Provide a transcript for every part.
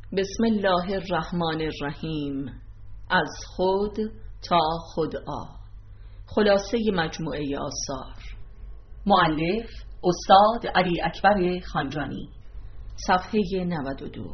بسم الله الرحمن الرحیم. از خود تا خودآ، خلاصه مجموعه آثار. مؤلف استاد علی اکبر خانجانی. صفحه 92.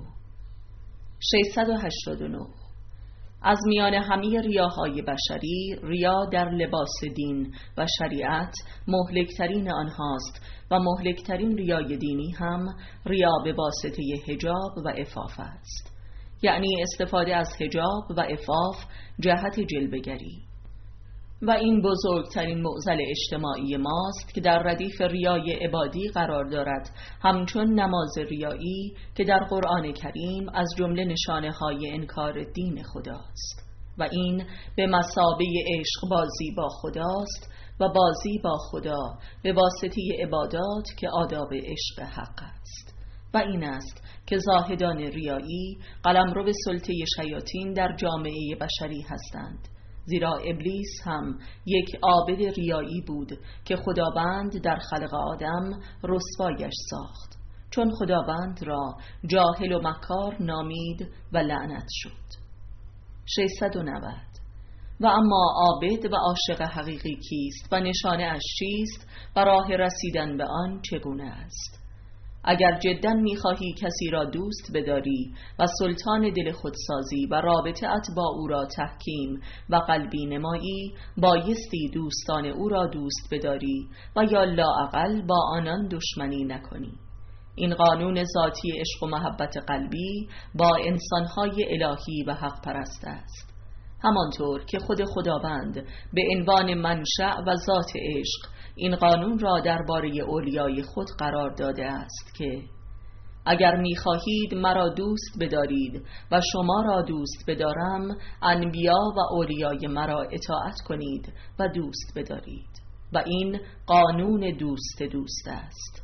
689. از میان همه ریاهای بشری، ریا در لباس دین و شریعت مهلکترین آنهاست و مهلکترین ریای دینی هم ریا به واسطه حجاب و عفاف است، یعنی استفاده از حجاب و عفاف جهت جلوه‌گری. و این بزرگترین معضل اجتماعی ماست که در ردیف ریای عبادی قرار دارد، همچون نماز ریایی که در قرآن کریم از جمله نشانه‌های انکار دین خداست و این به مثابه عشق بازی با خداست و بازی با خدا به واسطه عبادات که آداب عشق حق است. و این است که زاهدان ریایی قلمرو سلطه شیاطین در جامعه بشری هستند، زیرا ابلیس هم یک عابد ریایی بود که خداوند در خلق آدم رسوایش ساخت، چون خداوند را جاهل و مکار نامید و لعنت شد. 690. و اما عابد و عاشق حقیقی کیست و نشانه اش چیست و راه رسیدن به آن چگونه است؟ اگر جدا می‌خواهی کسی را دوست بداری و سلطان دل خود سازی و رابطه‌ات با او را تحکیم و قلبی نمایی، بایستی دوستان او را دوست بداری و یا لااقل با آنان دشمنی نکنی. این قانون ذاتی عشق و محبت قلبی با انسان‌های الهی و حق پرست است، همانطور که خود خداوند به عنوان منشأ و ذات عشق این قانون را درباره اولیای خود قرار داده است که اگر می‌خواهید مرا دوست بدارید و شما را دوست بدارم، انبیا و اولیای مرا اطاعت کنید و دوست بدارید. و این قانون دوست است.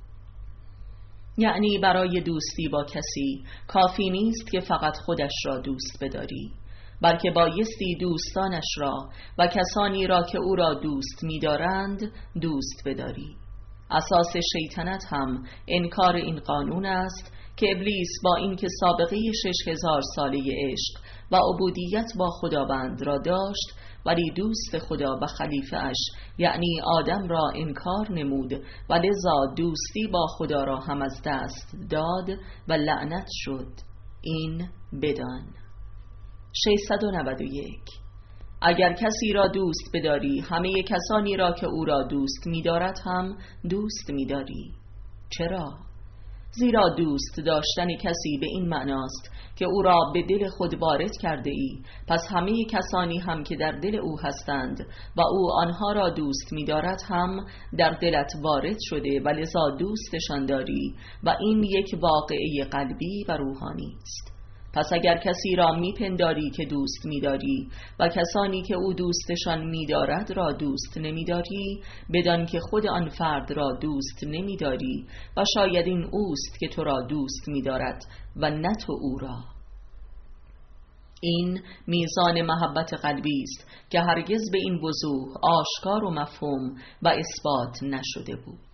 یعنی برای دوستی با کسی کافی نیست که فقط خودش را دوست بداری، بلکه بایستی دوستانش را و کسانی را که او را دوست می‌دارند دوست بداری. اساس شیطنت هم انکار این قانون است که ابلیس با اینکه سابقه 6000 ساله عشق و عبودیت با خداوند را داشت، ولی دوست خدا و خلیفه اش یعنی آدم را انکار نمود و لذا دوستی با خدا را هم از دست داد و لعنت شد. این بدان. 691. اگر کسی را دوست بداری، همه کسانی را که او را دوست می‌دارد هم دوست می‌داری. چرا؟ زیرا دوست داشتن کسی به این معناست که او را به دل خود وارد کرده ای، پس همه کسانی هم که در دل او هستند و او آنها را دوست می‌دارد هم در دلت وارد شده و لذا دوستشان داری و این یک واقعه قلبی و روحانی است. پس اگر کسی را میپنداری که دوست می‌داری و کسانی که او دوستشان می‌دارد را دوست نمی‌داری، بدان که خود آن فرد را دوست نمی‌داری و شاید این اوست که تو را دوست می‌دارد و نه تو او را. این میزان محبت قلبی است که هرگز به این وضوح آشکار و مفهوم و اثبات نشده بود.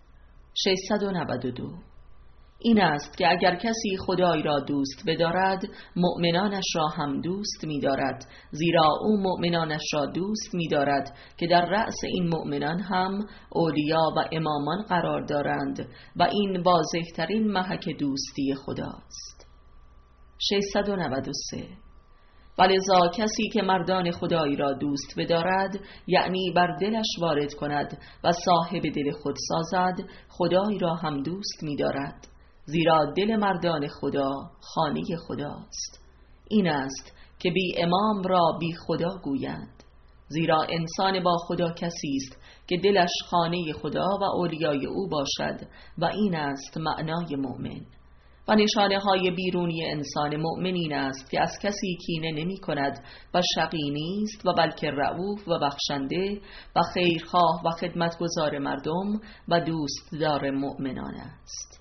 692. این است که اگر کسی خدای را دوست بدارد، مؤمنانش را هم دوست می‌دارد، زیرا او مؤمنانش را دوست می‌دارد که در رأس این مؤمنان هم اولیا و امامان قرار دارند و این واضح‌ترین محک دوستی خداست. 693. ولذا کسی که مردان خدایی را دوست بدارد، یعنی بر دلش وارد کند و صاحب دل خود سازد، خدای را هم دوست می‌دارد، زیرا دل مردان خدا خانه خداست. این است که بی امام را بی خدا گویند، زیرا انسان با خدا کسی است که دلش خانه خدا و اولیای او باشد و این است معنای مؤمن. و نشانه های بیرونی انسان مؤمن این است که از کسی کینه نمی کند و شقی نیست و بلکه رئوف و بخشنده و خیرخواه و خدمتگزار مردم و دوستدار مؤمنان است.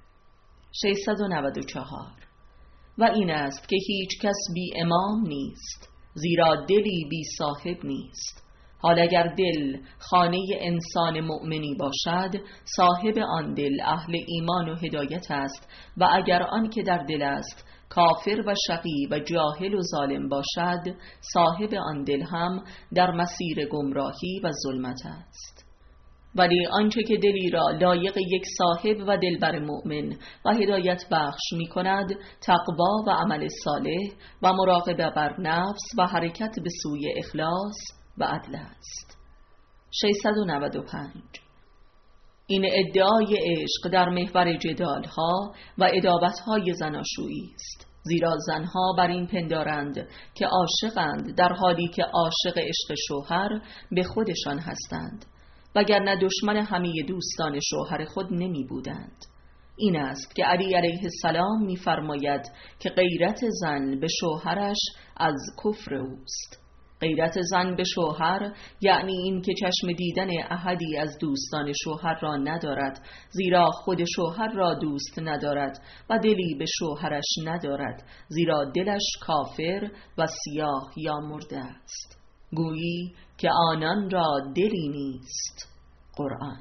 694. و این است که هیچ کس بی امام نیست، زیرا دلی بی صاحب نیست حال اگر دل خانه انسان مؤمنی باشد، صاحب آن دل اهل ایمان و هدایت است، و اگر آن که در دل است کافر و شقی و جاهل و ظالم باشد، صاحب آن دل هم در مسیر گمراهی و ظلمت است. ولی آنچه که دلی را لایق یک صاحب و دلبر مؤمن و هدایت بخش می کند، تقوا و عمل صالح و مراقبه بر نفس و حرکت به سوی اخلاص و عدل است. 695. این ادعای عشق در محور جدالها و ادابتهای زناشویی است، زیرا زنها بر این پندارند که عاشقند، در حالی که عاشق عشق شوهر به خودشان هستند، وگرنه دشمن همه دوستان شوهر خود نمی بودند. این است که علی علیه السلام می فرماید که غیرت زن به شوهرش از کفر اوست. غیرت زن به شوهر یعنی این که چشم دیدن احدی از دوستان شوهر را ندارد، زیرا خود شوهر را دوست ندارد و دلی به شوهرش ندارد، زیرا دلش کافر و سیاه یا مرده است. گویی که آنان را دلی نیست. قرآن.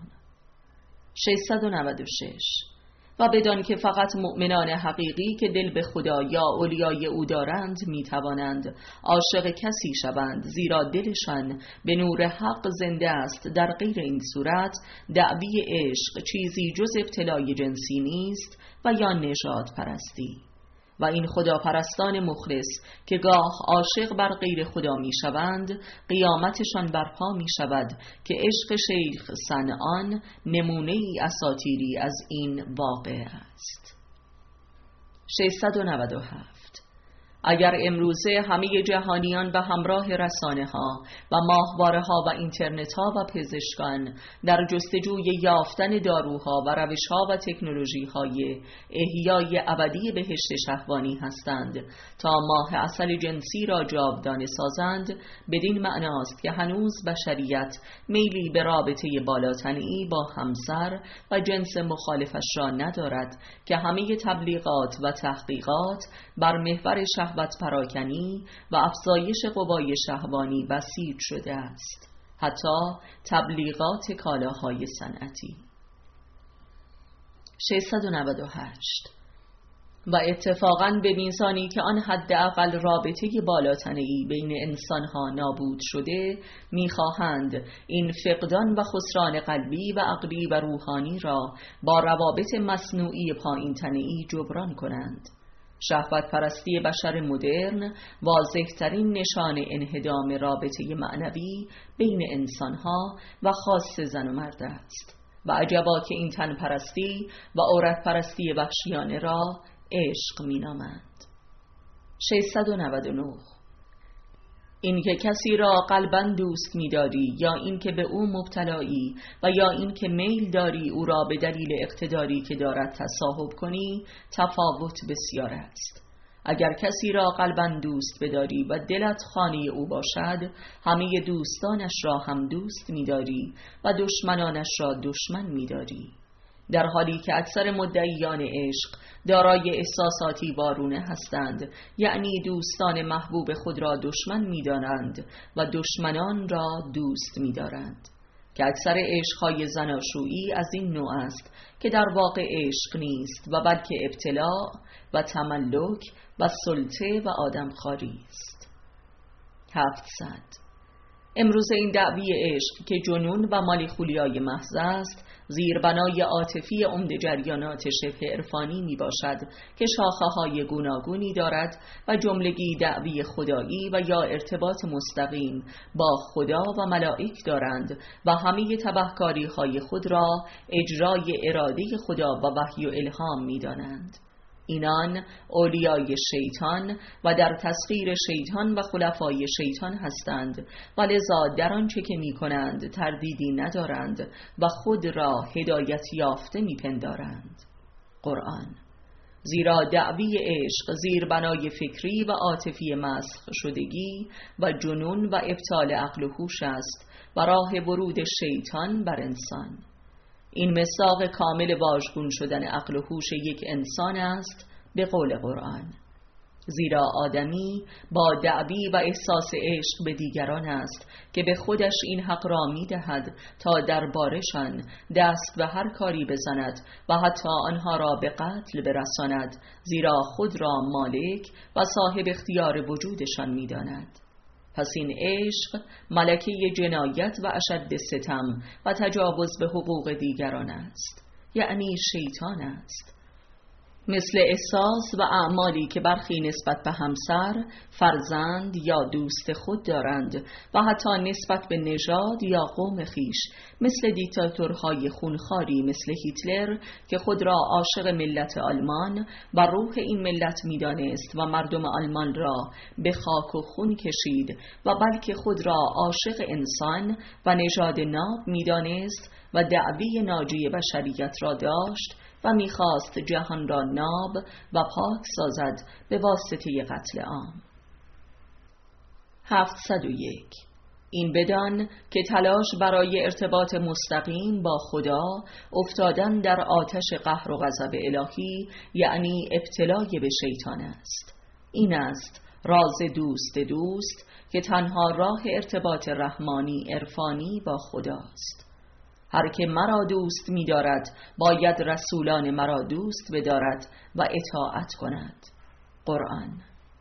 696. و بدان که فقط مؤمنان حقیقی که دل به خدا یا اولیای او دارند می توانند عاشق کسی شوند، زیرا دلشان به نور حق زنده است. در غیر این صورت دعوی عشق چیزی جز ابتلای جنسی نیست و یا نژاد پرستی. و این خداپرستان مخلص که گاه عاشق بر غیر خدا می شوند، قیامتشان برپا می شود که عشق شیخ صنعان نمونه ای اساطیری از این واقع است. 697. اگر امروزه همه جهانیان به همراه رسانه ها و ماهواره ها و اینترنت ها و پزشکان در جستجوی یافتن داروها و روش ها و تکنولوژی های احیای ابدی بهشت شهوانی هستند تا ماه عسل جنسی را جاودانه سازند، بدین معناست که هنوز بشریت میلی به رابطه بالاتنی با همسر و جنس مخالفش را ندارد که همه تبلیغات و تحقیقات بر محور شهوت پراکنی و افزایش قوای شهوانی بسیج شده است، حتی تبلیغات کالاهای صنعتی. 698. و اتفاقاً به میزانی که آن حداقل رابطه بالاتنه‌ای بین انسانها نابود شده، می‌خواهند این فقدان و خسران قلبی و عقلی و روحانی را با روابط مصنوعی پایین تنه‌ای جبران کنند. شهوت پرستی بشر مدرن واضح‌ترین نشان انهدام رابطه معنوی بین انسانها و خاص زن و مرد است، و عجبا که این تن پرستی و عورت پرستی وحشیانه را عشق می نامند. 699. این که کسی را قلباً دوست می داری، یا این که به او مبتلایی، و یا این که میل داری او را به دلیل اقتداری که دارد تصاحب کنی، تفاوت بسیار است. اگر کسی را قلباً دوست بداری و دلت خانه او باشد، همه دوستانش را هم دوست می داری و دشمنانش را دشمن می داری، در حالی که اکثر مدعیان عشق دارای احساساتی وارونه هستند، یعنی دوستان محبوب خود را دشمن می‌دانند و دشمنان را دوست می‌دارند، که اکثر عشق‌های زناشویی از این نوع است که در واقع عشق نیست و بلکه ابتلاع و تملک و سلطه و آدمخواری است. 700. امروز این دعوی عشق که جنون و مالیخولیای محض است، زیربنای عاطفی عمده جریانات شبه عرفانی می باشد که شاخه‌های گوناگونی دارد و جملگی دعوی خدایی و یا ارتباط مستقیم با خدا و ملائک دارند و همه تبهکاری‌های خود را اجرای اراده خدا و وحی و الهام می دانند. اینان اولیای شیطان و در تسخیر شیطان و خلفای شیطان هستند و لذا در آنچه که می کنند تردیدی ندارند و خود را هدایت یافته می پندارند. قرآن. زیرا دعوی عشق زیربنای فکری و عاطفی مسخ شدگی و جنون و ابطال عقل و هوش است و راه ورود شیطان بر انسان. این مصداق کامل واژگون شدن عقل و هوش یک انسان است به قول قرآن. زیرا آدمی با دعوی و احساس عشق به دیگران است که به خودش این حق را می‌دهد تا دربارشان دست به هر کاری بزند و حتی آنها را به قتل برساند، زیرا خود را مالک و صاحب اختیار وجودشان می‌داند. پس این عشق ملکه جنایت و اشد ستم و تجاوز به حقوق دیگران است، یعنی شیطان است. مثل احساس و اعمالی که برخی نسبت به همسر، فرزند یا دوست خود دارند و حتی نسبت به نژاد یا قوم خیش، مثل دیکتاتورهای خونخواری مثل هیتلر که خود را عاشق ملت آلمان و روح این ملت می‌دانست و مردم آلمان را به خاک و خون کشید و بلکه خود را عاشق انسان و نژاد ناب می‌دانست و دعوی ناجی بشریت را داشت و می‌خواست جهان را ناب و پاک سازد به واسطه قتل عام. 701. این بدان که تلاش برای ارتباط مستقیم با خدا افتادن در آتش قهر و غضب الهی، یعنی ابتلای به شیطان است. این است راز دوست که تنها راه ارتباط رحمانی عرفانی با خداست. هر که مرا دوست می دارد باید رسولان مرا دوست بدارد و اطاعت کند. قرآن.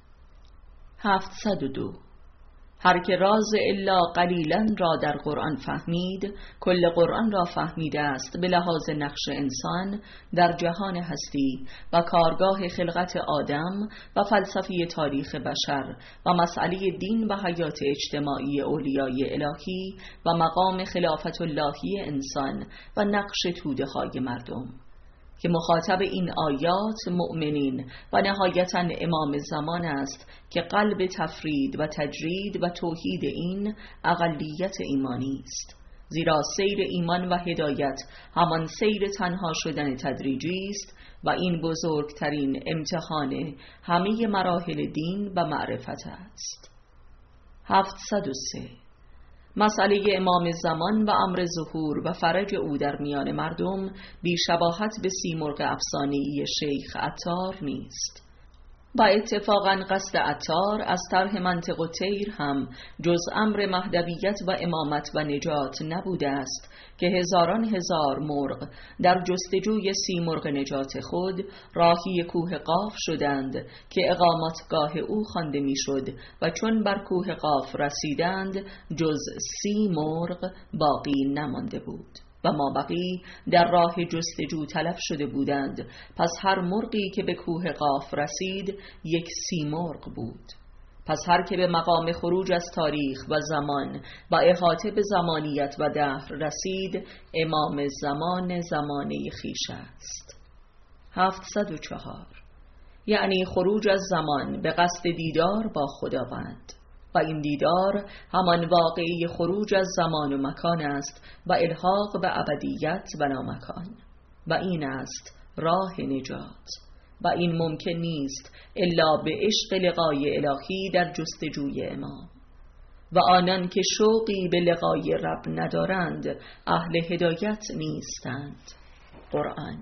702. هر که راز الا قلیلا را در قرآن فهمید، کل قرآن را فهمیده است به لحاظ نقش انسان در جهان هستی و کارگاه خلقت آدم و فلسفی تاریخ بشر و مسئله دین و حیات اجتماعی اولیای الهی و مقام خلافت اللهی انسان و نقش توده های مردم، که مخاطب این آیات مؤمنین و نهایتاً امام زمان است که قلب تفرید و تجرید و توحید این اقلیت ایمانی است. زیرا سیر ایمان و هدایت همان سیر تنها شدن تدریجی است و این بزرگترین امتحان همه مراحل دین و معرفت است. 703. مسئله امام زمان و امر ظهور و فرج او در میان مردم بی‌شباهت به سیمرغ افسانه‌ای شیخ عطار نیست. و اتفاقاً قصد عطار از طرح منطق و طیر هم جز امر مهدویت و امامت و نجات نبوده است که هزاران هزار مرغ در جستجوی سیمرغ نجات خود راهی کوه قاف شدند که اقامتگاه او خوانده میشد و چون بر کوه قاف رسیدند جز 30 مرغ باقی نمانده بود و مابقی در راه جستجو تلف شده بودند. پس هر مرغی که به کوه قاف رسید یک سیمرغ بود. پس هر که به مقام خروج از تاریخ و زمان و احاطه به زمانیت و دهر رسید، امام زمان زمانه خویش است. 704. یعنی خروج از زمان به قصد دیدار با خداوند، و این دیدار همان واقعی خروج از زمان و مکان است و الحاق به ابدیت و نامکان، و این است راه نجات، و این ممکن نیست الا به عشق لقای الهی در جستجوی امام. و آنان که شوقی به لقای رب ندارند اهل هدایت نیستند. قرآن.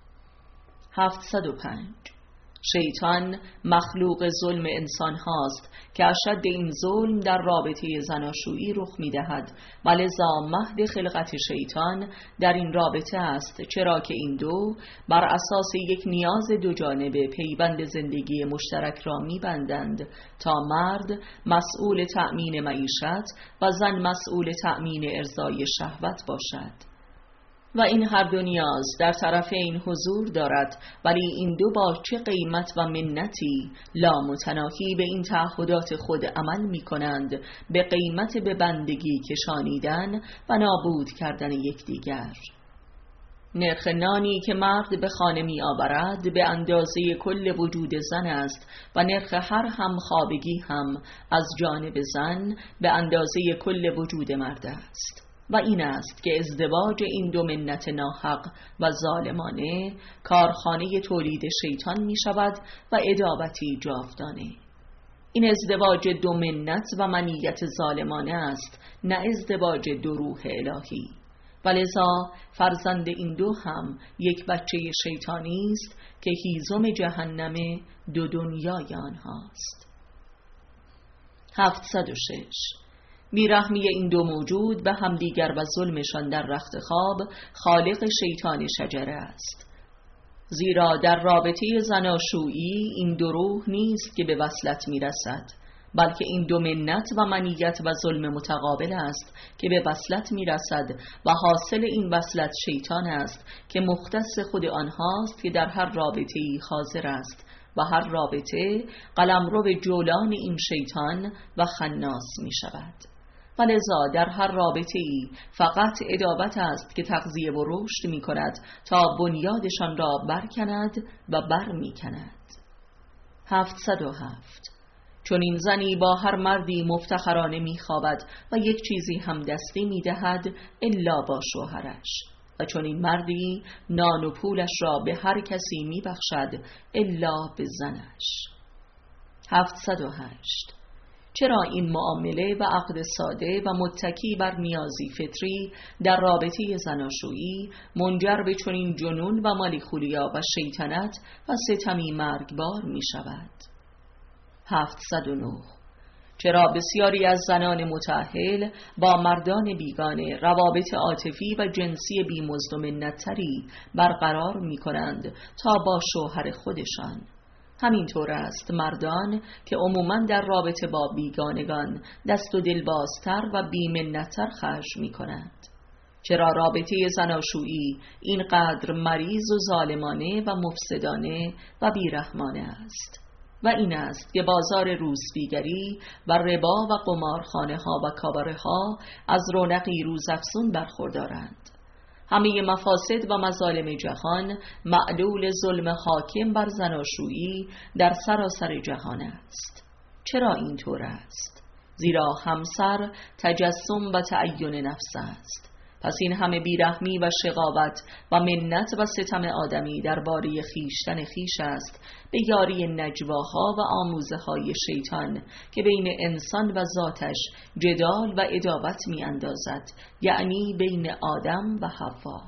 705. شیطان مخلوق ظلم انسان هاست که اشد این ظلم در رابطه زناشویی رخ می دهد و لذا مهد خلقت شیطان در این رابطه است، چرا که این دو بر اساس یک نیاز دو جانبه پیوند زندگی مشترک را می بندند تا مرد مسئول تأمین معیشت و زن مسئول تأمین ارضای شهوت باشد. و این هر دو نیاز در طرفین حضور دارد، ولی این دو با چه قیمت و منتی لامتناهی به این تعهدات خود عمل می کنند، به قیمت به بندگی کشانیدن و نابود کردن یکدیگر. نرخ نانی که مرد به خانه می آورد به اندازه کل وجود زن است و نرخ هر همخوابگی هم از جانب زن به اندازه کل وجود مرد است. و این است که ازدواج این دو منت ناحق و ظالمانه کارخانه تولید شیطان می شود و عداوتی جاودانه. این ازدواج دو منت و منیت ظالمانه است، نه ازدواج دو روح الهی. ولذا فرزند این دو هم یک بچه شیطانی است که هیزم جهنم دو دنیای آنهاست. 706. بیرحمی این دو موجود به همدیگر و ظلمشان در رخت خواب خالق شیطان شجره است. زیرا در رابطه زناشویی این دو روح نیست که به وصلت میرسد، بلکه این دو منت و منیت و ظلم متقابل است که به وصلت میرسد و حاصل این وصلت شیطان است که مختص خود آنهاست که در هر رابطه‌ای حاضر است و هر رابطه قلمرو جولان این شیطان و خناس می شود. ولذا در هر رابطه‌ای فقط عداوت است که تغذیه و رشد می کند تا بنیادشان را برکند و بر می کند. 707. چون این زنی با هر مردی مفتخرانه می خوابد و یک چیزی هم دستی می دهد الا با شوهرش، و چون این مردی نان و پولش را به هر کسی می بخشد الا به زنش. 708. چرا این معامله و عقد ساده و متکی بر نیازی فطری در رابطه زناشویی منجر به چنین جنون و مالیخولیا و شیطنت و ستمی مرگبار می شود؟ 709. چرا بسیاری از زنان متأهل با مردان بیگانه روابط عاطفی و جنسی بی‌مزد و منت‌تری برقرار می کنند تا با شوهر خودشان؟ همینطور است مردان که عموماً در رابطه با بیگانگان دست و دل بازتر و بی‌منت‌تر خرج می کنند. چرا رابطه زناشویی اینقدر مریض و ظالمانه و مفسدانه و بیرحمانه است؟ و این است که بازار روسپیگری و ربا و قمارخانه ها و کاباره ها از رونقی روزافزون برخوردارند. همه مفاسد و مظالم جهان معلول ظلم حاکم بر زناشویی در سراسر جهان است. چرا اینطور است؟ زیرا همسر تجسم و تعین نفس است. پس این همه بیرحمی و شقاوت و منت و ستم آدمی درباره خیشتن خیش است به یاری نجواها و آموزه های شیطان که بین انسان و ذاتش جدال و عداوت می اندازد، یعنی بین آدم و حوا،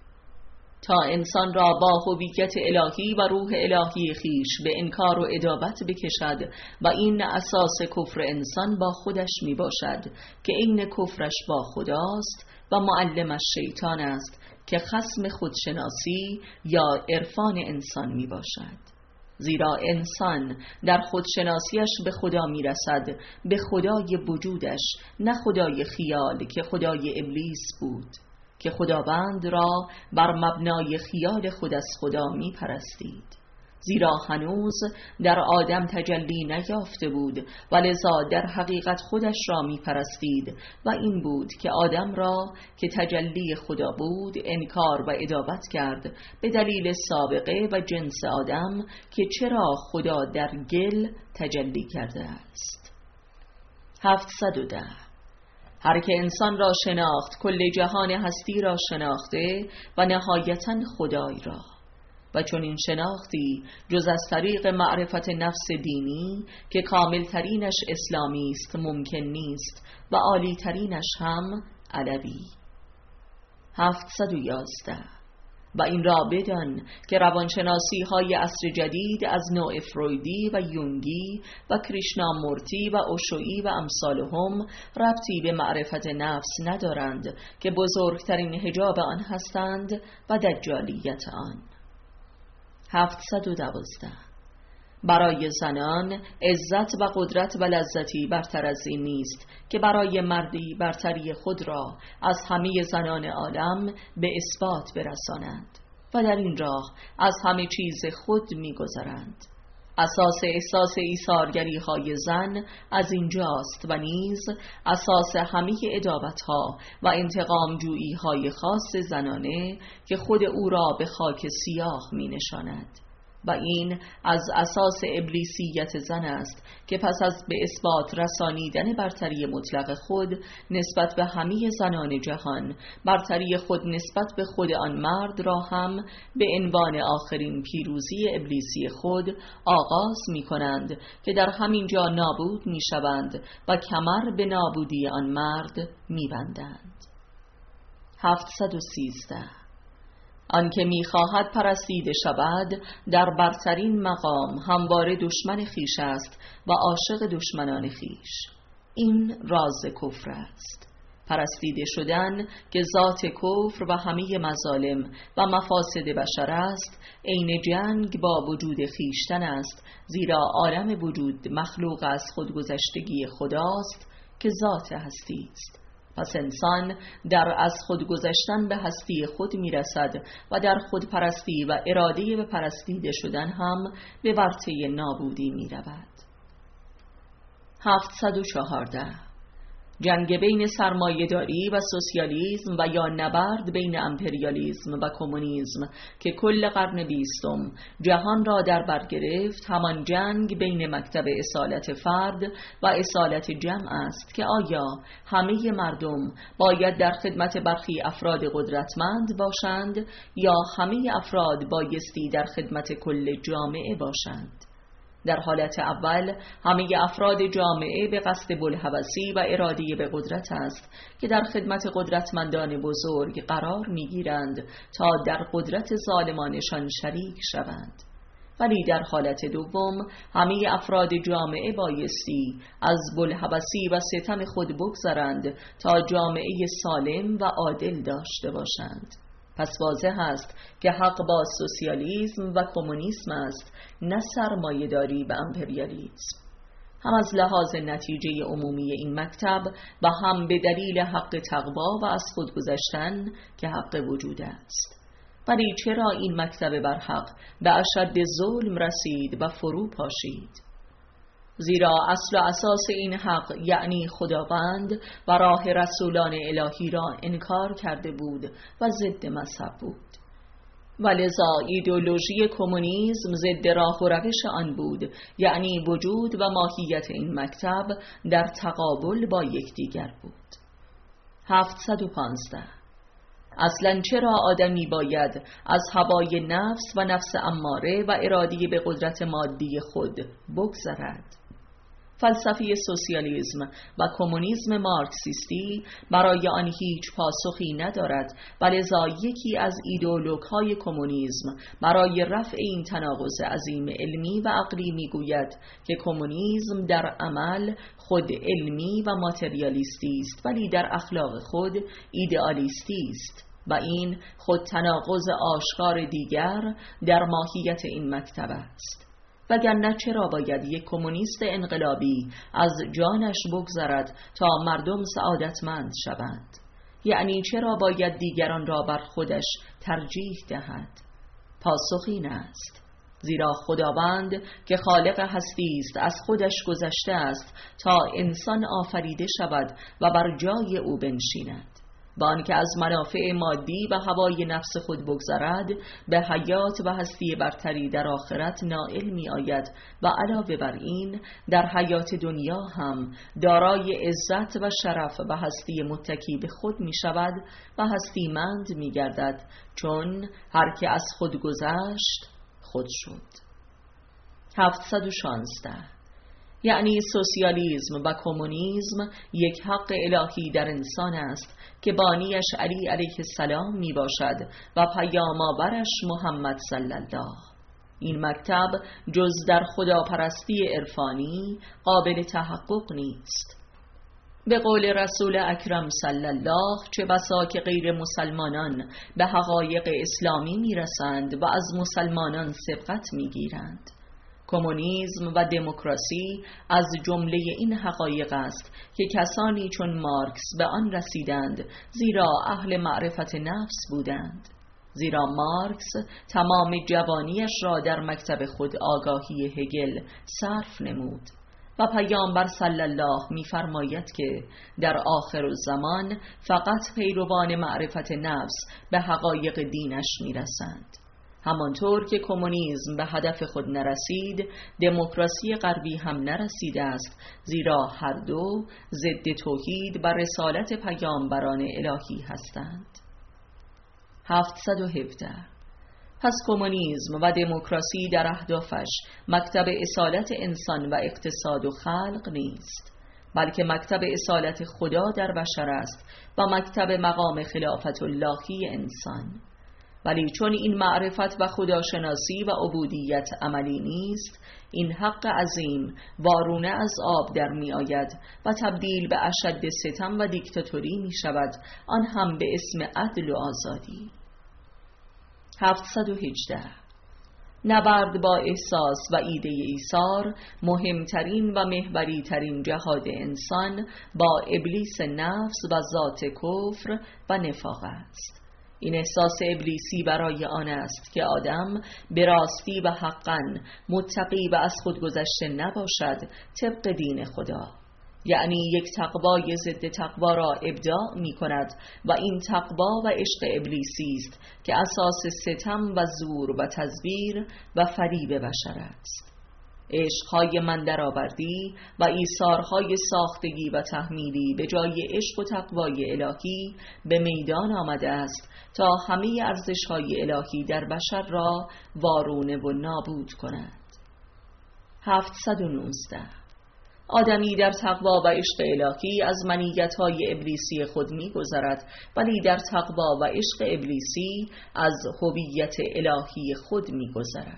تا انسان را با هویت الهی و روح الهی خیش به انکار و عداوت بکشد و این اساس کفر انسان با خودش می باشد که این کفرش با خداست و معلمش شیطان است که خصم خودشناسی یا عرفان انسان می باشد. زیرا انسان در خودشناسیش به خدا می رسد، به خدای وجودش، نه خدای خیال که خدای ابلیس بود، که خداوند را بر مبنای خیال خود از خدا می پرستید. زیرا هنوز در آدم تجلی نیافته بود و لذا در حقیقت خودش را می پرستید و این بود که آدم را که تجلی خدا بود انکار و عداوت کرد به دلیل سابقه و جنس آدم که چرا خدا در گل تجلی کرده است. 710. هر که انسان را شناخت کل جهان هستی را شناخته و نهایتاً خدای را، و چون این شناختی جز از طریق معرفت نفس دینی که کامل ترینش اسلامی است ممکن نیست و عالی ترینش هم علوی. 711. و این را بدان که روانشناسی های عصر جدید از نوع فرویدی و یونگی و کریشنامورتی و اوشویی و امثالهم ربطی به معرفت نفس ندارند که بزرگترین حجاب آن هستند و دجالیت آن. 712. برای زنان عزت و قدرت و لذتی برتر از این نیست که برای مردی برتری خود را از همه زنان عالم به اثبات برسانند و در این راه از همه چیز خود می‌گذرند. اساس احساس ایثارگری های زن از اینجاست و نیز اساس همه عداوت‌ها و انتقام جویی های خاص زنانه که خود او را به خاک سیاه می نشاند. و این از اساس ابلیسیت زن است که پس از به اثبات رسانیدن برتری مطلق خود نسبت به همه زنان جهان، برتری خود نسبت به خود آن مرد را هم به عنوان آخرین پیروزی ابلیسی خود آغاز می کنند که در همین جا نابود می شوند و کمر به نابودی آن مرد می بندند. 713 آنکه می‌خواهد پرستیده شود در برترین مقام همواره دشمن خویش است و عاشق دشمنان خویش. این راز کفر است. پرستیده شدن که ذات کفر و همه مظالم و مفاسد بشر است، عین جنگ با وجود خویشتن است، زیرا عالم وجود مخلوق از خودگذشتگی خداست که ذات هستی است. پس انسان در از خود گذشتن به هستی خود میرسد و در خود پرستی و اراده به پرستیده شدن هم به ورطه نابودی میرود. 714 جنگ بین سرمایه‌داری و سوسیالیسم و یا نبرد بین امپریالیسم و کمونیسم که کل قرن 20 جهان را در بر گرفت، همان جنگ بین مکتب اصالت فرد و اصالت جمع است که آیا همه مردم باید در خدمت برخی افراد قدرتمند باشند یا همه افراد بایستی در خدمت کل جامعه باشند. در حالت اول همه افراد جامعه به قصد بوالهوسی و اراده به قدرت است که در خدمت قدرتمندان بزرگ قرار می‌گیرند تا در قدرت ظالمانشان شریک شوند. ولی در حالت دوم همه افراد جامعه بایستی از بوالهوسی و ستم خود بگذرند تا جامعه سالم و عادل داشته باشند. پس واضح است که حق با سوسیالیسم و کمونیسم است، نه سرمایه‌داری و امپریالیسم. هم از لحاظ نتیجه عمومی این مکتب و هم به دلیل حق تقوا و از خود گذشتن که حق وجود است. ولی چرا این مکتب برحق به اشد ظلم رسید و فرو پاشید؟ زیرا اصل و اساس این حق یعنی خداوند و راه رسولان الهی را انکار کرده بود و ضد مذهب بود. ولذا ایدئولوژی کمونیسم ضد راه و روش آن بود، یعنی وجود و ماهیت این مکتب در تقابل با یکدیگر بود. 715 اصلاً چرا آدمی باید از هوای نفس و نفس اماره و اراده به قدرت مادی خود بگذرد؟ فلسفه سوسیالیسم و کمونیسم مارکسیستی برای آن هیچ پاسخی ندارد، ولذا یکی از ایدئولوگ‌های کمونیسم برای رفع این تناقض عظیم علمی و عقلی میگوید که کمونیسم در عمل خود علمی و ماتریالیستی است، ولی در اخلاق خود ایدئالیستی است و این خود تناقض آشکار دیگر در ماهیت این مکتب است. وگرنه چرا باید یک کمونیست انقلابی از جانش بگذرد تا مردم سعادتمند شوند؟ یعنی چرا باید دیگران را بر خودش ترجیح دهد؟ پاسخ این است: زیرا خداوند که خالق هستی است از خودش گذشته است تا انسان آفریده شود و بر جای او بنشیند. با آنکه از منافع مادی و هوای نفس خود بگذرد، به حیات و هستی برتری در آخرت نائل می آید و علاوه بر این در حیات دنیا هم دارای عزت و شرف و هستی متکی به خود می شود و هستی مند می گردد، چون هر که از خود گذشت خود شد. 716 یعنی سوسیالیسم و کمونیسم یک حق الهی در انسان است که بانیش علی علیه السلام می باشد و پیام آورش محمد صلی الله. این مکتب جز در خداپرستی عرفانی قابل تحقق نیست. به قول رسول اکرم صلی الله، چه بسا که غیر مسلمانان به حقایق اسلامی می رسند و از مسلمانان سبقت می گیرند. کمونیسم و دموکراسی از جمله این حقایق است که کسانی چون مارکس به آن رسیدند زیرا اهل معرفت نفس بودند. زیرا مارکس تمام جوانیش را در مکتب خود آگاهی هگل صرف نمود و پیامبر صلی الله می‌فرماید که در آخر الزمان فقط پیروان معرفت نفس به حقایق دینش می‌رسند. همانطور که کمونیسم به هدف خود نرسید، دموکراسی غربی هم نرسیده است، زیرا هر دو ضد توحید و رسالت پیامبران الهی هستند. 717 پس کمونیسم و دموکراسی در اهدافش مکتب اصالت انسان و اقتصاد و خلق نیست، بلکه مکتب اصالت خدا در بشر است و مکتب مقام خلافت اللهی انسان. ولی چون این معرفت و خداشناسی و عبودیت عملی نیست، این حق عظیم وارونه از آب در می آید و تبدیل به اشد ستم و دیکتاتوری می شود، آن هم به اسم عدل و آزادی. 718 نبرد با احساس و ایده ایثار مهمترین و محوری ترین جهاد انسان با ابلیس نفس و ذات کفر و نفاق است. این احساس ابلیسی برای آن است که آدم به راستی و حقاً متقی و از خود گذشته نباشد طبق دین خدا، یعنی یک تقوای ضد تقوا را ابداع می کند و این تقوا و عشق ابلیسی است که اساس ستم و زور و تزویر و فریب بشر است. عشقهای من درآوردی و ایثارهای ساختگی و تحمیلی به جای عشق و تقوای الهی به میدان آمده است تا همه ارزش‌های الهی در بشر را وارونه و نابود کند. 719 آدمی در تقوا و عشق الهی از منیت‌های ابلیسی خود می‌گذرد، ولی در تقوا و عشق ابلیسی از هویت الهی خود می‌گذرد.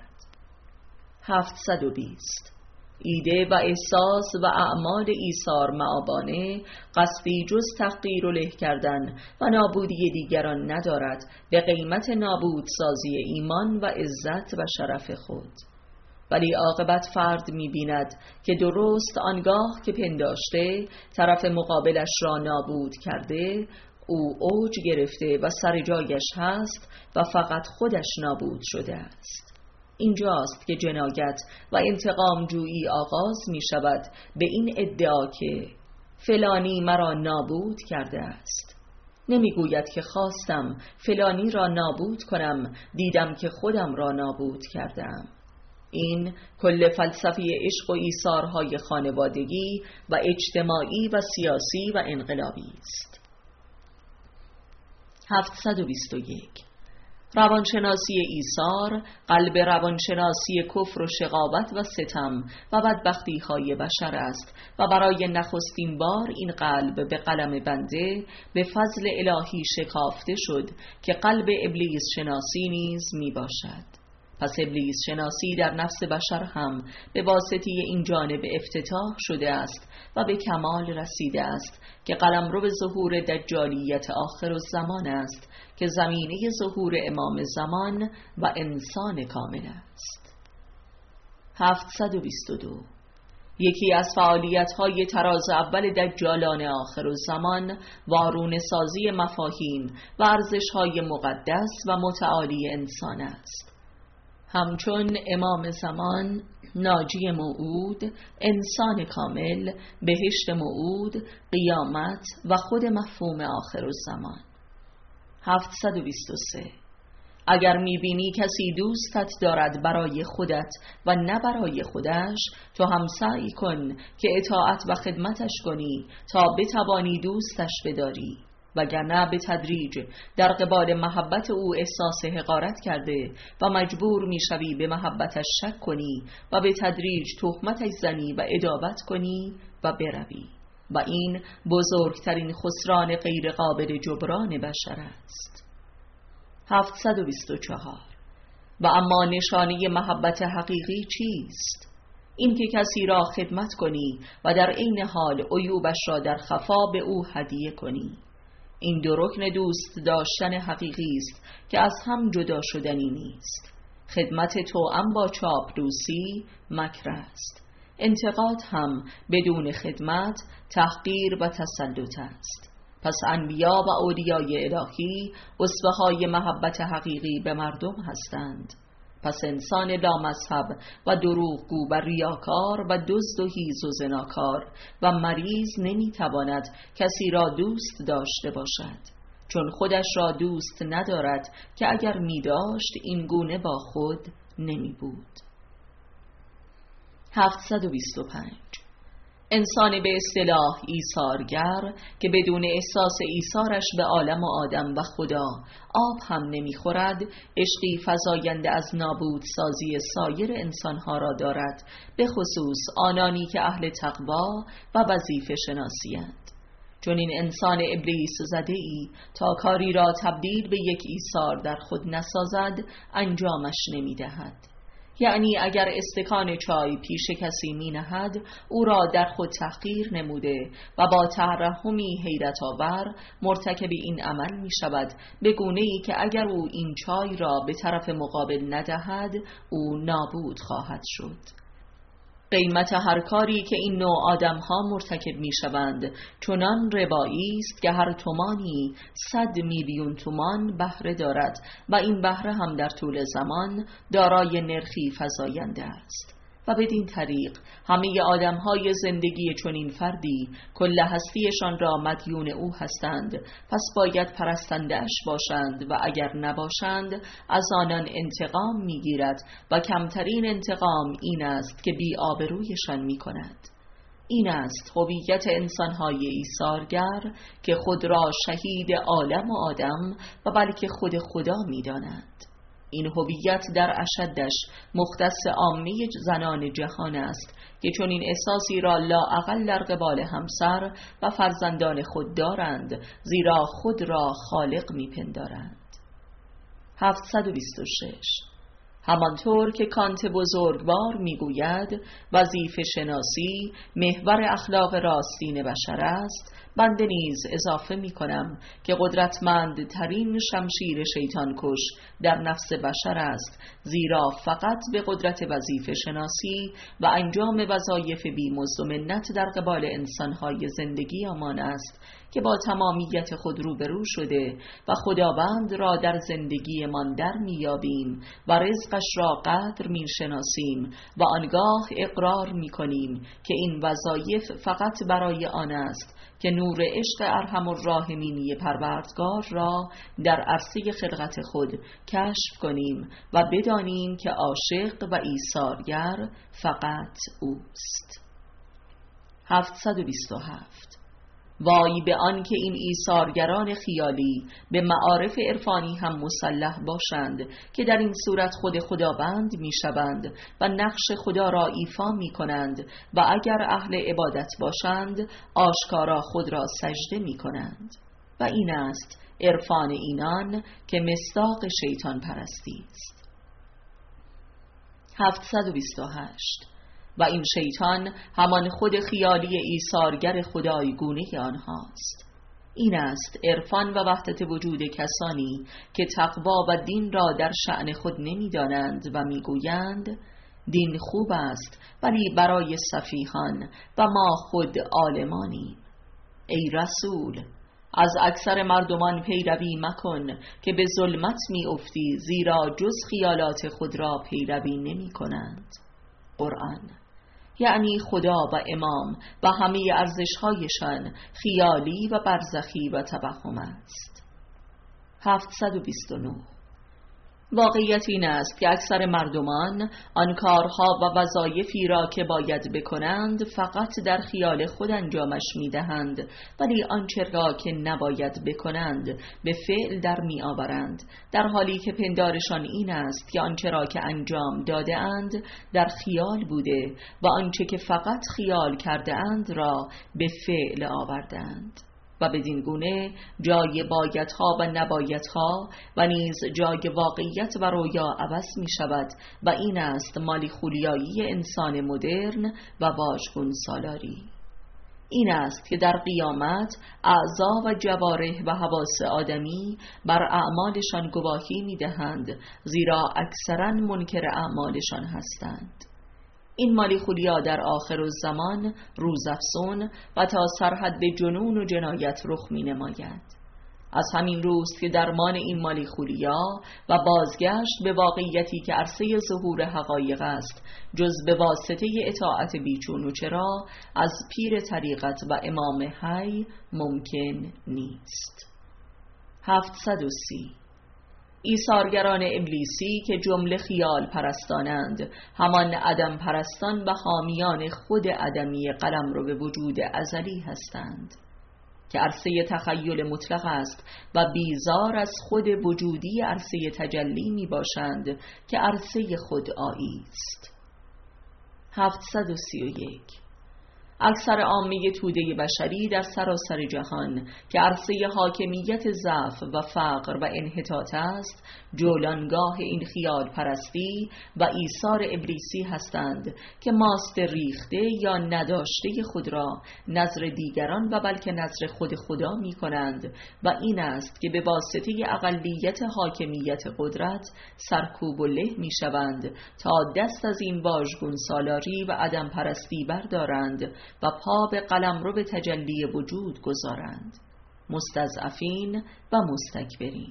720 ایده و احساس و اعمال ایثار مآبانه قصدی جز تحقیر و له کردن و نابودی دیگران ندارد به قیمت نابود سازی ایمان و عزت و شرف خود. ولی عاقبت فرد می‌بیند که درست آنگاه که پنداشته طرف مقابلش را نابود کرده، او اوج گرفته و سر جایش هست و فقط خودش نابود شده است. اینجاست که جنایت و انتقام جویی آغاز می شود به این ادعا که فلانی مرا نابود کرده است. نمی گوید که خواستم فلانی را نابود کنم، دیدم که خودم را نابود کردم. این کل فلسفه عشق و ایثارهای خانوادگی و اجتماعی و سیاسی و انقلابی است. 721 روانشناسی ایثار قلب روانشناسی کفر و شقاوت و ستم و بدبختی های بشر است و برای نخستین بار این قلب به قلم بنده به فضل الهی شکافته شد که قلب ابلیس شناسی نیز می باشد. پس ابلیس شناسی در نفس بشر هم به واسطه این جانب افتتاح شده است و به کمال رسیده است که قلمرو ظهور دجالیت آخر الزمان است که زمینه ظهور امام زمان و انسان کامل است. 722 یکی از فعالیت‌های تراز اول دجالان آخر الزمان وارونه سازی مفاهیم و ارزش‌های مقدس و متعالی انسان است. همچون امام زمان، ناجی موعود، انسان کامل، بهشت موعود، قیامت و خود مفهوم آخر الزمان. 723 اگر می‌بینی کسی دوستت دارد برای خودت و نه برای خودش، تو هم سعی کن که اطاعت و خدمتش کنی تا بتوانی دوستش بداری، وگرنه به تدریج در قبال محبت او احساس حقارت کرده و مجبور میشوی به محبتش شک کنی و به تدریج تهمتش زنی و عداوت کنی و بروی، و این بزرگترین خسران غیر قابل جبران بشر است. 724 و اما نشانه محبت حقیقی چیست؟ این که کسی را خدمت کنی و در عین حال عیوبش را در خفا به او هدیه کنی. این دو رکن دوست داشتن حقیقی است که از هم جدا شدنی نیست. خدمت توأم با چاپلوسی مکر است. انتقاد هم بدون خدمت تحقیر و تسلط است. پس انبیا و اولیای الهی اسوه‌های محبت حقیقی به مردم هستند. پس انسان لامذهب و دروغگو و ریاکار و دزد و هیز و زناکار و مریض نمیتواند کسی را دوست داشته باشد، چون خودش را دوست ندارد که اگر می‌داشت این گونه با خود نمی بود. 725 انسان به اصطلاح ایثارگر که بدون احساس ایثارش به عالم و آدم و خدا آب هم نمیخورد، عشقی فزاینده از نابود سازی سایر انسانها را دارد، به خصوص آنانی که اهل تقوا و وظیفه شناسی‌اند. چون این انسان ابلیس زده ای تا کاری را تبدیل به یک ایثار در خود نسازد انجامش نمیدهد. یعنی اگر استکان چای پیش کسی می نهد، او را در خود تحقیر نموده و با ترحمی حیرت آور مرتکب این عمل می شود، به گونه‌ای که اگر او این چای را به طرف مقابل ندهد او نابود خواهد شد. قیمت هر کاری که این نوع آدم‌ها مرتکب می‌شوند چنان ربایی است که هر تومانی 100 میلیون تومان بهره دارد و این بهره هم در طول زمان دارای نرخی فزاینده است و بدین طریق همه آدم‌های زندگی چنین فردی کل هستیشان را مدیون او هستند، پس باید پرستنده‌اش باشند و اگر نباشند از آنان انتقام می‌گیرد و کمترین انتقام این است که بی‌آبرویشان می‌کند. این است هویت انسان‌های ایثارگر که خود را شهید عالم و آدم و بلکه خود خدا می‌دانند. این هویت در اشدش مختص عامه زنان جهان است که چون این احساسی را لااقل در قبال همسر و فرزندان خود دارند، زیرا خود را خالق میپندارند. 726. همانطور که کانت بزرگوار میگوید وظیفه شناسی محور اخلاق راستین بشر است، بنده نیز اضافه می کنم که قدرتمندترین شمشیر شیطان کش در نفس بشر است، زیرا فقط به قدرت وظیفه شناسی و انجام وظایف بی‌مزد و منت در قبال انسانهای زندگی آمان است که با تمامیت خود روبرو شده و خداوند را در زندگیمان در میابیم و رزقش را قدر میشناسیم و آنگاه اقرار میکنیم که این وظایف فقط برای آن است که نور عشق ارحم الراحمینی پروردگار را در عرصه خلقت خود کشف کنیم و بدانیم که عاشق و ایثارگر فقط اوست. 727. وای به آن که این ایثارگران خیالی به معارف عرفانی هم مسلح باشند که در این صورت خود خداوند میشوند و نقش خدا را ایفا می کنند و اگر اهل عبادت باشند آشکارا خود را سجده می کنند و این است عرفان اینان که مصداق شیطان پرستی است. 728. و این شیطان همان خود خیالی ایثارگر خدایگونه آنهاست. این است عرفان و وحدت وجود کسانی که تقوا و دین را در شأن خود نمی‌دانند و میگویند دین خوب است ولی برای سفیهان و ما خود عالمانیم. ای رسول، از اکثر مردمان پیروی مکن که به ظلمت می‌افتی، زیرا جز خیالات خود را پیروی نمی‌کنند. قرآن. یعنی خدا و امام و همه ارزش‌هایشان خیالی و برزخی و توهم است. 729. واقعیت این است که اکثر مردمان آن کارها و وظایفی را که باید بکنند فقط در خیال خود انجامش می‌دهند، ولی آنچه را که نباید بکنند به فعل در می‌آورند، در حالی که پندارشان این است که آنچه را که انجام داده اند در خیال بوده و آنچه که فقط خیال کرده اند را به فعل آوردند. و بدین گونه جای بایدها و نبایدها و نیز جای واقعیت و رویا عوض می شود و این است مالی خولیایی انسان مدرن و واژگون سالاری. این است که در قیامت اعضا و جوارح و حواس آدمی بر اعمالشان گواهی می دهند، زیرا اکثرا منکر اعمالشان هستند. این مالی خولیا در آخر الزمان روزافزون و تا سرحد جنون و جنایت رخ می نماید. از همین روست که درمان این مالی خولیا و بازگشت به واقعیتی که عرصه ظهور حقایق است جز به واسطه اطاعت بیچون و چرا از پیر طریقت و امام حی ممکن نیست. 730. ایثارگران ابلیسی که جمله خیال پرستانند، همان عدم پرستان و حامیان خود عدمی قلمرو به وجود ازلی هستند که عرصه تخیل مطلق است و بیزار از خود وجودی عرصه تجلی می باشند که عرصه خودآیی است. 731 اکثر عامه توده بشری در سراسر جهان که عرصه حاکمیت ضعف و فقر و انحطاط است، جولانگاه این خیال پرستی و ایثار ابلیسی هستند که ماست ریخته یا نداشته خود را نظر دیگران و بلکه نظر خود خدا می کنند و این است که به واسطه اقلیت حاکمیت قدرت سرکوب و له می شوند تا دست از این واژگون سالاری و عدم پرستی بردارند و پا به قلمرو به تجلی وجود گذارند، مستضعفین و مستکبرین.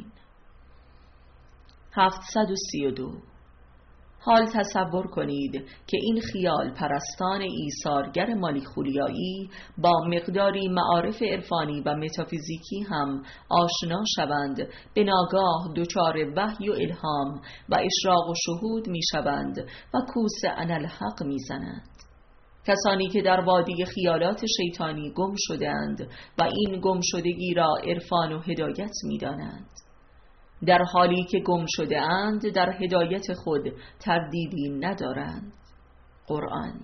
732 حال تصور کنید که این خیال پرستان ایثارگر مالیخولیایی با مقداری معارف عرفانی و متافیزیکی هم آشنا شوند، به ناگاه دچار وحی و الهام و اشراق و شهود می شوند و کوس انالحق می زنند. کسانی که در وادی خیالات شیطانی گم شدند و این گم شدگی را عرفان و هدایت می دانند، در حالی که گم شده اند در هدایت خود تردیدی ندارند. قرآن.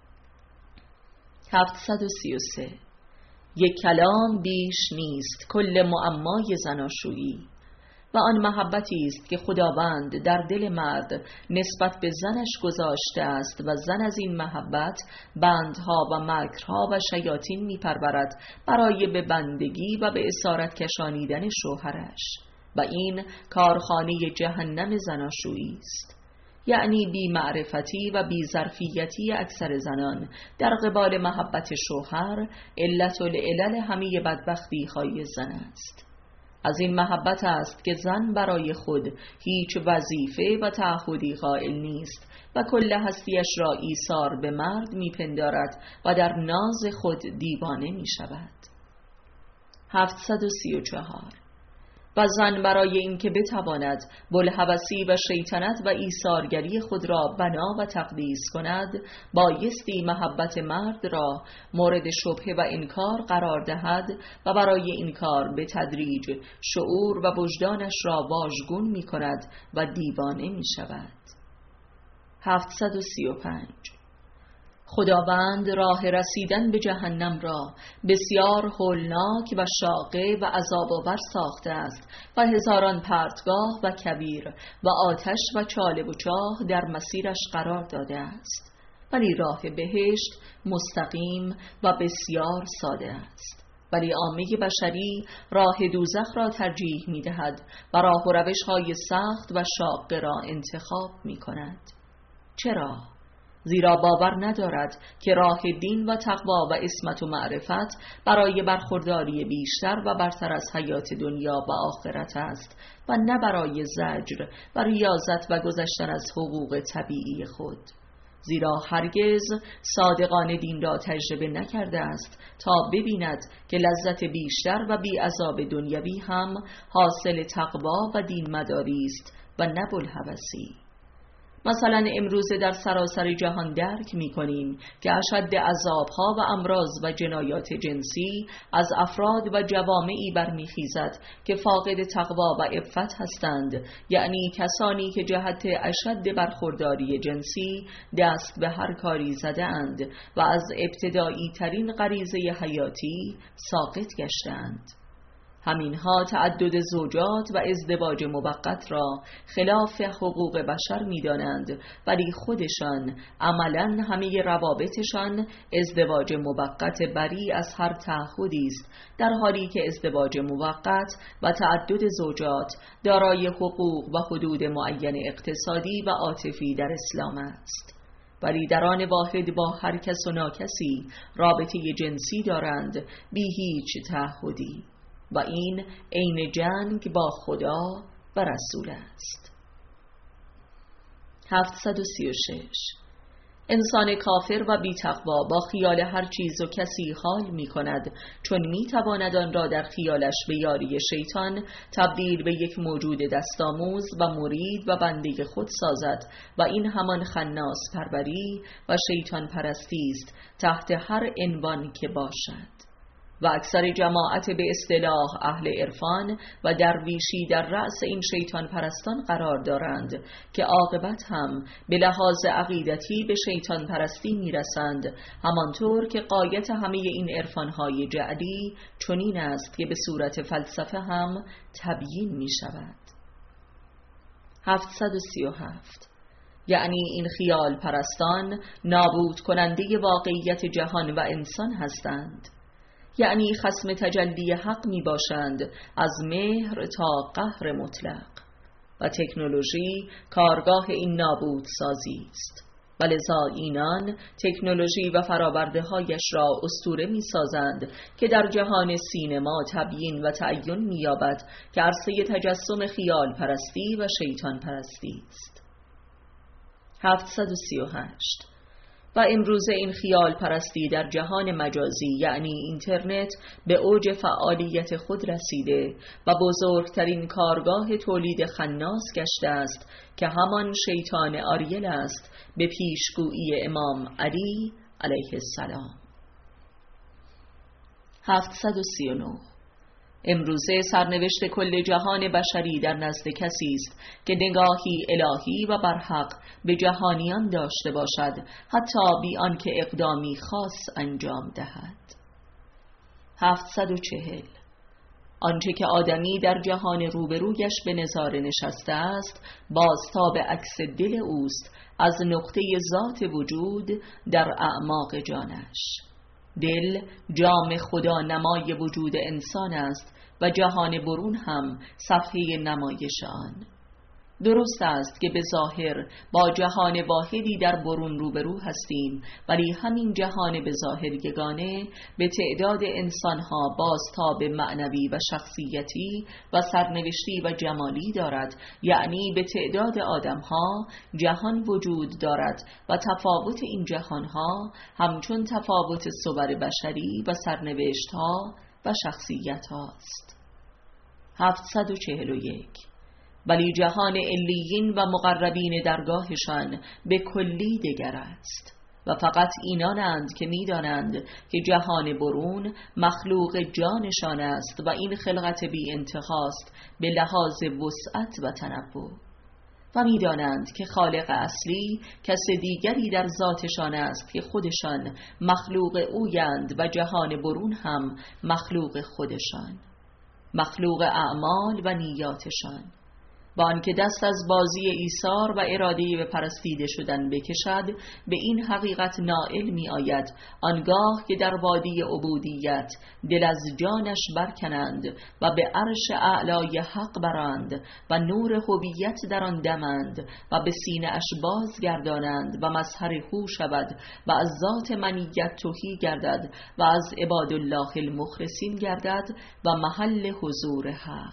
733 یک کلام بیش نیست کل معمای زناشویی و آن محبتی است که خداوند در دل مرد نسبت به زنش گذاشته است و زن از این محبت بندها و مکرها و شیاطین میپرورد برای به بندگی و به اسارت کشانیدن شوهرش و این کارخانه جهنم زناشویی است. یعنی بی معرفتی و بی ظرفیتی اکثر زنان در قبال محبت شوهر علت العلل همه بدبختی های زن است. از این محبت است که زن برای خود هیچ وظیفه و تعهدی قائل نیست و کل هستیش را ایثار به مرد میپندارد و در ناز خود دیوانه می شود. 734 و زن برای اینکه بتواند بوالهوسی و شیطنت و ایثارگری خود را بنا و تقدیس کند، بایستی محبت مرد را مورد شبهه و انکار قرار دهد و برای این کار به تدریج شعور و وجدانش را واژگون می کند و دیوانه می شود. 735 خداوند راه رسیدن به جهنم را بسیار هولناک و شاقه و عذاب‌آور ساخته است و هزاران پرتگاه و کویر و آتش و چاله و چاه در مسیرش قرار داده است، ولی راه بهشت مستقیم و بسیار ساده است. ولی عامه بشری راه دوزخ را ترجیح می دهد و راه و روش‌های سخت و شاقه را انتخاب می کند. چرا؟ زیرا باور ندارد که راه دین و تقوا و عصمت و معرفت برای برخورداری بیشتر و برتر از حیات دنیا و آخرت است و نه برای زجر و ریاضت و گذشتن از حقوق طبیعی خود. زیرا هرگز صادقانه دین را تجربه نکرده است تا ببیند که لذت بیشتر و بی عذاب دنیوی هم حاصل تقوا و دین مداری است و نه بوالهوسی. مثلا امروز در سراسر جهان درک می کنیم که اشد عذابها و امراض و جنایات جنسی از افراد و جوامعی برمیخیزد که فاقد تقوا و عفت هستند، یعنی کسانی که جهت اشد برخورداری جنسی دست به هر کاری زده اند و از ابتدایی ترین غریزه حیاتی ساقط گشتند. همینها تعدد زوجات و ازدواج موقت را خلاف حقوق بشر می دانند، ولی خودشان عملاً همه روابطشان ازدواج موقت بری از هر تعهدی است، در حالی که ازدواج موقت و تعدد زوجات دارای حقوق و حدود معین اقتصادی و عاطفی در اسلام است. ولی در آن واحد با هر کس و ناکسی رابطه جنسی دارند بی هیچ تعهدی و این عین جنگ با خدا و رسول است. 736 انسان کافر و بی‌تقوا با خیال هر چیز و کسی حال می کند، چون می تواند آن را در خیالش به یاری شیطان تبدیل به یک موجود دستآموز و مرید و بنده خود سازد و این همان خناس پروری و شیطان پرستی است تحت هر عنوان که باشد. و اکثر جماعت به اصطلاح اهل عرفان و درویشی در رأس این شیطان پرستان قرار دارند که عاقبت هم به لحاظ عقیدتی به شیطان پرستی میرسند، همانطور که غایت همه این عرفانهای جعلی چنین است که به صورت فلسفه هم تبیین می شود. 737 یعنی این خیال پرستان نابود کننده واقعیت جهان و انسان هستند، یعنی خصم تجلی حق می باشند از مهر تا قهر مطلق و تکنولوژی کارگاه این نابود سازی است و لذا اینان تکنولوژی و فرآورده هایش را اسطوره می سازند که در جهان سینما تبیین و تعین می یابد که عرصه تجسم خیال پرستی و شیطان پرستی است. 738 و امروزه این خیال پرستی در جهان مجازی یعنی اینترنت به اوج فعالیت خود رسیده و بزرگترین کارگاه تولید خناس گشته است که همان شیطان آریل است به پیشگویی امام علی علیه السلام. 739 امروزه سرنوشت کل جهان بشری در نزد کسی است که نگاهی الهی و برحق به جهانیان داشته باشد، حتی بی آنکه اقدامی خاص انجام دهد. 740 آنچه که آدمی در جهان روبرویش به نظاره نشسته است بازتاب عکس دل اوست از نقطه ذات وجود در اعماق جانش. دل جام خدا نمای وجود انسان است و جهان برون هم صفحه نمایش آن. درست است که به ظاهر با جهان واحدی در برون روبرو هستیم، ولی همین جهان به ظاهر یگانه به تعداد انسانها بازتاب معنوی و شخصیتی و سرنوشتی و جمالی دارد، یعنی به تعداد آدمها جهان وجود دارد و تفاوت این جهانها همچون تفاوت صور بشری و سرنوشتها و شخصیت هاست. 741 ولی جهان علیین و مقربین درگاهشان به کلی دگر است و فقط اینانند که می‌دانند که جهان برون مخلوق جانشان است و این خلقت بی انتهاست به لحاظ وسعت و تنوع و می‌دانند که خالق اصلی کس دیگری در ذاتشان است که خودشان مخلوق اویند و جهان برون هم مخلوق خودشان، مخلوق اعمال و نیاتشان، با آنکه دست از بازی ایثار و اراده به پرستیده شدن بکشد به این حقیقت نائل می آید آنگاه که در وادی عبودیت دل از جانش برکنند و به عرش اعلای حق برند و نور هویت در آن دمند و به سینه اش بازگردانند و مظهر هو شود و از ذات منیت تهی گردد و از عباد الله المخلصین گردد و محل حضور حق.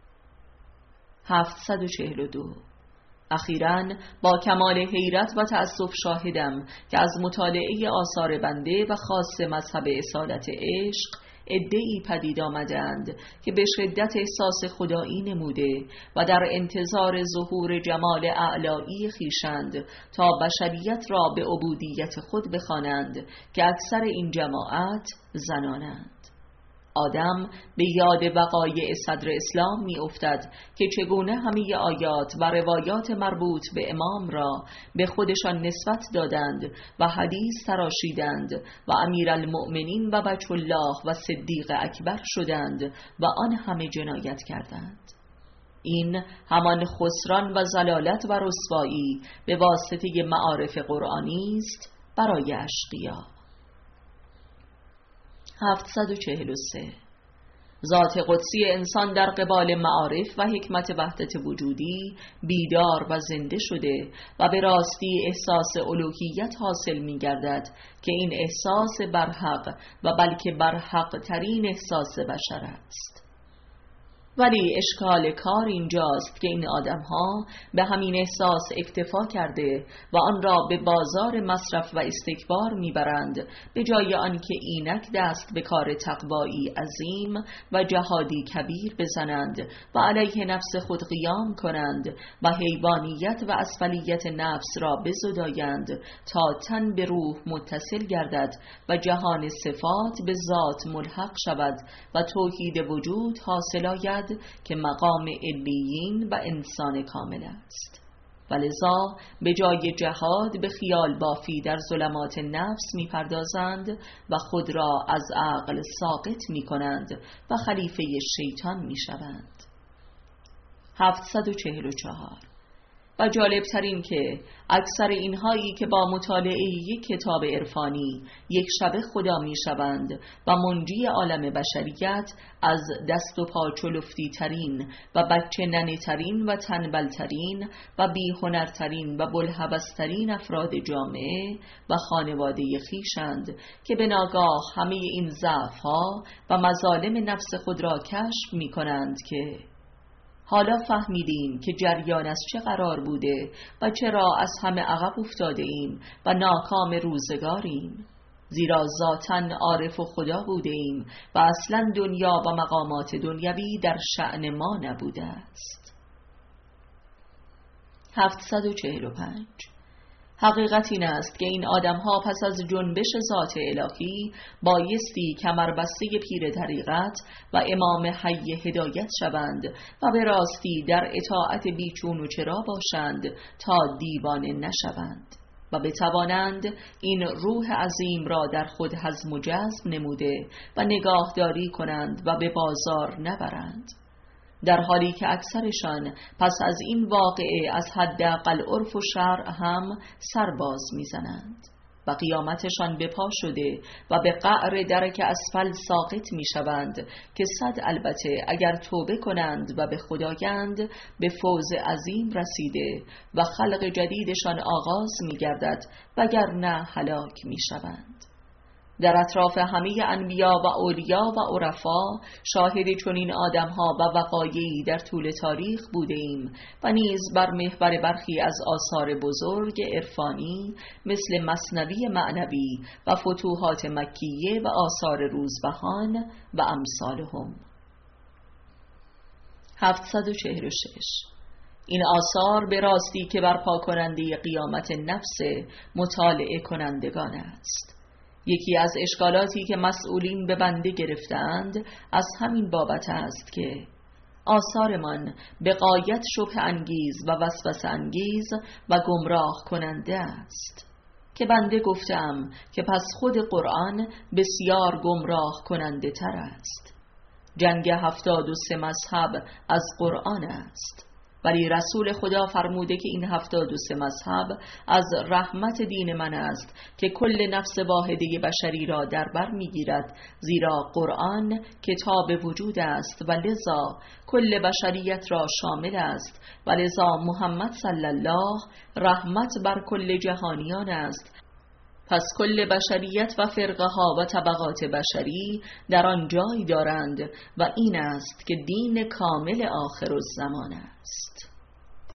742 اخیراً با کمال حیرت و تأسف شاهدم که از مطالعه آثار بنده و خاص مذهب اصالت عشق عده‌ای پدید آمدند که به شدت احساس خدایی نموده و در انتظار ظهور جمال اعلایی خویشند تا بشریت را به عبودیت خود بخوانند که اکثر این جماعت زنانند. آدم به یاد وقایع صدر اسلام می افتد که چگونه همه آیات و روایات مربوط به امام را به خودشان نسبت دادند و حدیث تراشیدند و امیرالمؤمنین و بچه الله و صدیق اکبر شدند و آن همه جنایت کردند. این همان خسران و ضلالت و رسوایی به واسطه معارف قرآنی است برای اشقیا. 743 ذات قدسی انسان در قبال معارف و حکمت وحدت وجودی بیدار و زنده شده و به راستی احساس الوهیت حاصل می گردد که این احساس برحق و بلکه برحق ترین احساس بشر است. ولی اشکال کار اینجاست که این آدم‌ها به همین احساس اکتفا کرده و آن را به بازار مصرف و استکبار میبرند، به جای آنکه اینک دست به کار تقوایی عظیم و جهادی کبیر بزنند و علیه نفس خود قیام کنند و حیوانیت و اسفلیت نفس را بزدایند تا تن به روح متصل گردد و جهان صفات به ذات ملحق شود و توحید وجود حاصل آید که مقام علیین و انسان کامل است. ولذا به جای جهاد به خیال بافی در ظلمات نفس می‌پردازند و خود را از عقل ساقط می‌کنند و خلیفه شیطان می‌شوند. 744. و جالبترین که اکثر اینهایی که با مطالعه یک کتاب عرفانی یک شبه خدا می شوند و منجی عالم بشریت از دست و پا چلفتی ترین و بچه ننه ترین و تنبل ترین و بی هنر ترین و بلحبس ترین افراد جامعه و خانواده خیشند که به ناگاه همه این ضعف ها و مظالم نفس خود را کشف می کنند که حالا فهمیدیم که جریان از چه قرار بوده و چرا از همه عقب افتاده ایم و ناکام روزگاریم، زیرا ذاتاً عارف و خدا بوده ایم و اصلاً دنیا و مقامات دنیوی در شأن ما نبوده است. 745. حقیقت این است که این آدم‌ها پس از جنبش ذات الهی بایستی کمربسته پیر طریقت و امام حی هدایت شوند و به راستی در اطاعت بیچون و چرا باشند تا دیوانه نشوند و بتوانند این روح عظیم را در خود هضم و جذب نموده و نگاهداری کنند و به بازار نبرند، در حالی که اکثرشان پس از این واقعه از حداقل عرف و شرع هم سرباز میزنند و قیامتشان به پا شده و به قعر درک اسفل ساقط میشوند که صد البته اگر توبه کنند و به خدایند به فوز عظیم رسیده و خلق جدیدشان آغاز میگردد وگرنه هلاک میشوند. در اطراف همه انبیا و اولیا و عرفا شاهد چنین آدم‌ها و وقایعی در طول تاریخ بوده ایم و نیز بر محور برخی از آثار بزرگ عرفانی مثل مثنوی معنوی و فتوحات مکیه و آثار روزبهان و امثالهم. 746. این آثار به راستی که برپا کننده قیامت نفس مطالعه کنندگان است. یکی از اشکالاتی که مسئولین به بنده گرفتند از همین بابت است که آثارمان به غایت شبه انگیز و وسوسه انگیز و گمراه کننده است که بنده گفتم که پس خود قرآن بسیار گمراه کننده تر است. جنگ 73 مذهب از قرآن است، ولی رسول خدا فرموده که این 73 مذهب از رحمت دین من است که کل نفس واحده بشری را در بر میگیرد، زیرا قرآن کتاب وجود است و لذا کل بشریت را شامل است و لذا محمد صلی الله رحمت بر کل جهانیان است. پس کل بشریت و فرقه ها و طبقات بشری در آن جای دارند و این است که دین کامل آخر الزمان است.